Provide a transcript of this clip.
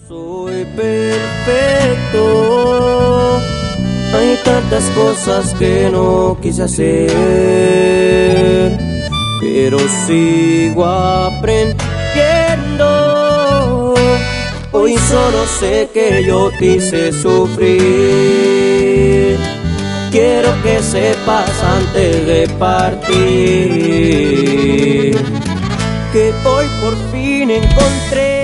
soy perfecto, hay tantas cosas que no quise hacer, pero sigo aprendiendo. Hoy solo sé que yo te hice sufrir. Quiero que sepas antes de partir que hoy por fin encontré